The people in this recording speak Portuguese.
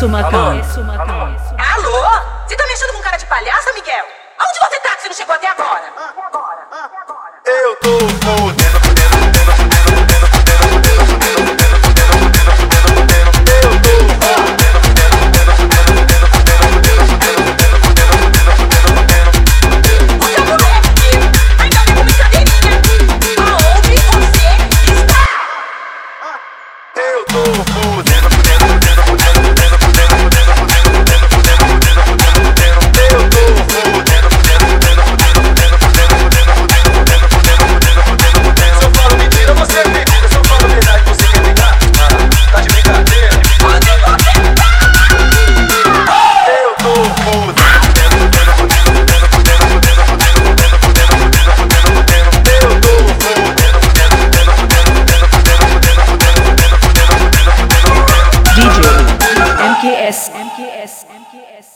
Macau. Alô? Você tá mexendo com cara de palhaça, Miguel? Aonde você tá que você não chegou até agora? Eu tô fudendo. DJ MKS.